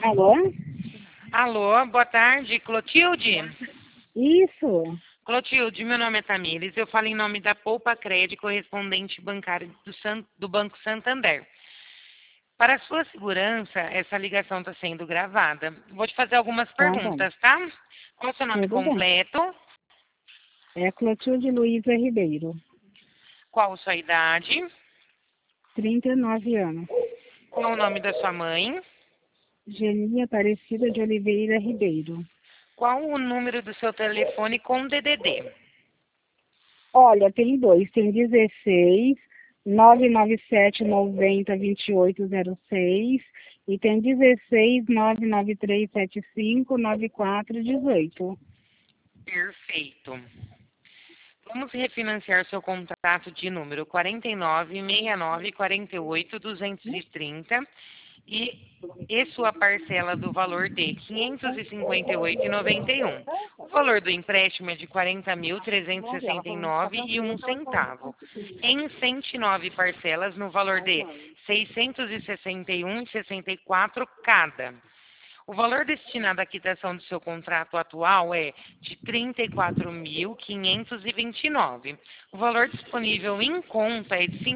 Alô? Alô, boa tarde, Clotilde? Isso. Clotilde, meu nome é Tamires, eu falo em nome da Poupa Cred, correspondente bancário do Banco Santander. Para a sua segurança, essa ligação está sendo gravada. Vou te fazer algumas Tá bom. perguntas, tá? Qual o seu nome Tudo bem. completo? É Clotilde Luísa Ribeiro, Qual a sua idade? 39 anos. Qual o nome da sua mãe? Genia Aparecida de Oliveira Ribeiro. Qual o número do seu telefone com DDD? Olha, tem dois. Tem 16 997 90 2806 e tem 16 993 75 9418. Perfeito. Vamos refinanciar seu contrato de número 496948 230 e sua parcela do valor de R$ 558,91. O valor do empréstimo é de R$ 40.369,01, em 109 parcelas no valor de R$ 661,64 cada. O valor destinado à quitação do seu contrato atual é de R$ 34.529. O valor disponível em conta é de R$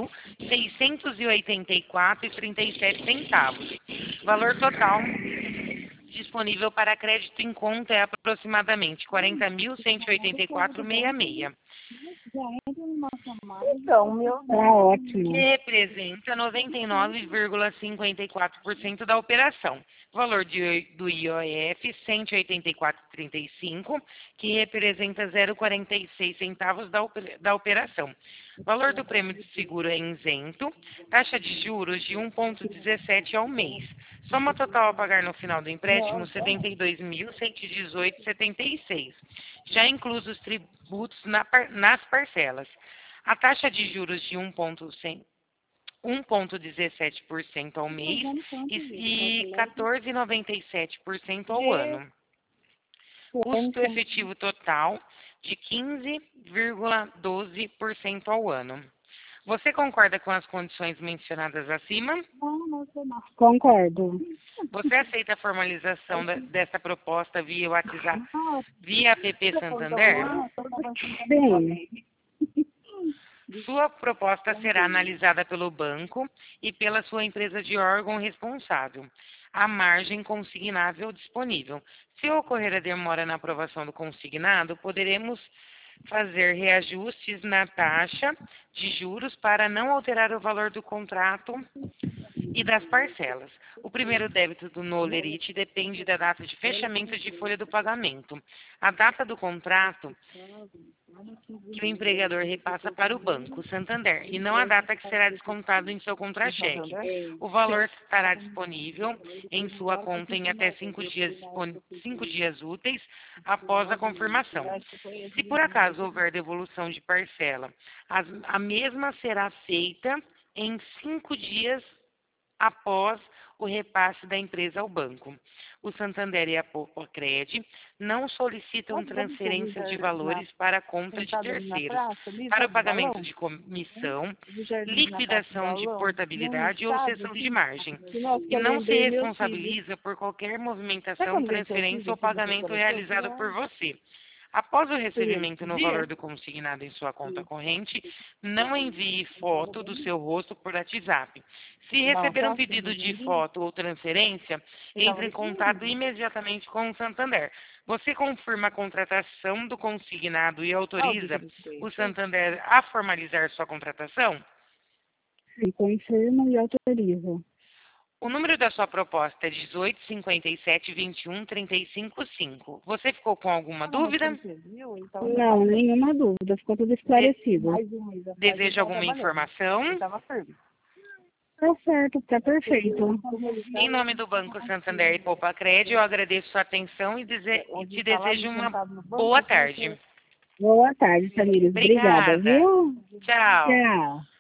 5.684,37. O valor total disponível para crédito em conta é aproximadamente R$ 40.184,66. Então, tá ótimo. Que representa 99,54% da operação. Valor do IOF, 184,35, que representa 0,46 centavos da operação. Valor do prêmio de seguro é isento. Taxa de juros de 1,17 ao mês. Soma total a pagar no final do empréstimo, R$ 72.118,76. Já incluso os tributos nas parcelas. A taxa de juros de 1,17% ao mês e 14,97% ao ano. Custo efetivo total de 15,12% ao ano. Você concorda com as condições mencionadas acima? Concordo. Você aceita a formalização desta proposta via WhatsApp, via app Santander? Bem, Sua proposta será analisada pelo banco e pela sua empresa de órgão responsável. A margem consignável disponível. Se ocorrer a demora na aprovação do consignado, poderemos fazer reajustes na taxa de juros para não alterar o valor do contrato e das parcelas. O primeiro débito do Nolerite depende da data de fechamento de folha do pagamento. A data do contrato que o empregador repassa para o Banco Santander e não a data que será descontado em seu contra-cheque. O valor estará disponível em sua conta em até 5 dias úteis após a confirmação. Se por acaso houver devolução de parcela, a mesma será feita em 5 dias após o repasse da empresa ao banco. O Santander e a Poupa Cred não solicitam transferência de valores para a conta de terceiros, para o pagamento de comissão, liquidação de portabilidade ou cessão de margem, e não se responsabiliza por qualquer movimentação, transferência ou pagamento realizado por você. Após o recebimento no valor do consignado em sua conta corrente, não envie foto do seu rosto por WhatsApp. Se receber um pedido de foto ou transferência, entre em contato imediatamente com o Santander. Você confirma a contratação do consignado e autoriza o Santander a formalizar sua contratação? sim, confirmo e autorizo. O número da sua proposta é 1857-21-355. Você ficou com alguma dúvida? Não, nenhuma dúvida, ficou tudo esclarecido. Deseja alguma informação? Tá certo, tá perfeito. Em nome do Banco Santander e Poupa Cred, eu agradeço sua atenção e te desejo uma boa tarde. Boa tarde, Tamires. Obrigada, Obrigada. viu? Tchau. Tchau.